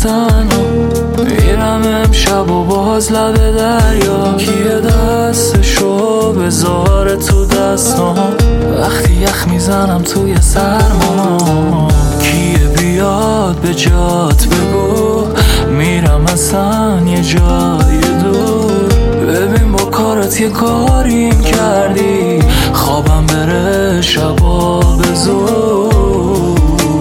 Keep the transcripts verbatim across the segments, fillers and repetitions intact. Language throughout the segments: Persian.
تنها میرم امشب و باز لب دریا، کیه دستشو بذاره تو دستام وقتی یخ میزنم توی سرما، کیه بیاد به جات بگو میرم اصلا یه جای دور، ببین با کارت یه کاریم کردی خوابم بره شبا به زور،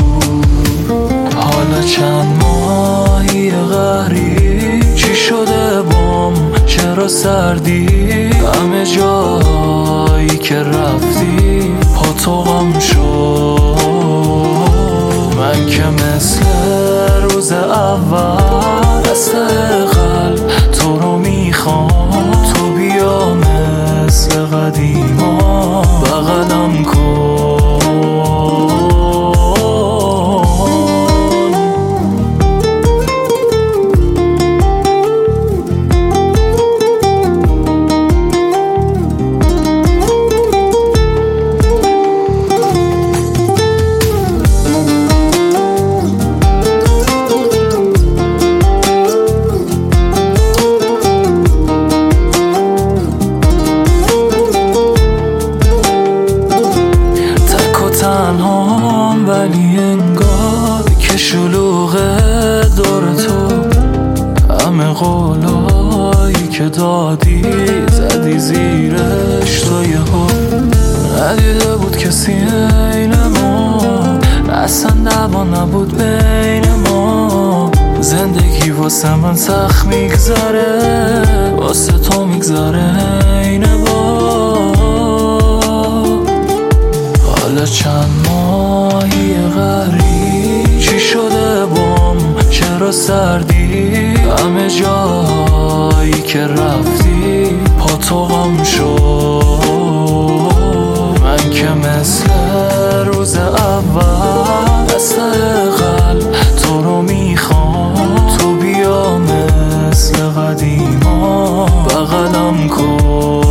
حالا چند ماهی قهری چی شده بام چرا سردی، همه جایی که رفتی پا تو غم شد، من که مثل روز اول دست قلب تو رو میخوام، تو بیا مثل قدیما بغلم کن. تنهام ولی انگار که شلوغه دور تو، همه قولایی که دادی زدی زیرش تو یهو، ندیده بود کسی عین ما، اصلا دعوا نبود بین ما، زندگی واسه من سخت میگذره واسه تو میگذره عین با، حالا چند ماهی قهری چی شده بام چرا سردی، همه جایی که رفتی پا تو غم شد، من که مثل روز اول دست قلب تو رو میخوام، تو بیا مثل قدیما بغلم کن.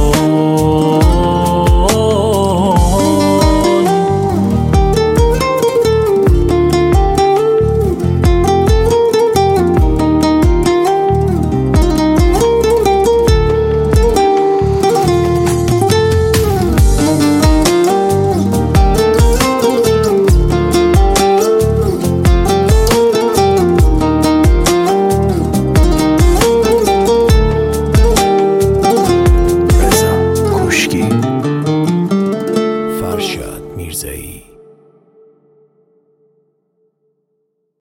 فرشاد میرزایی.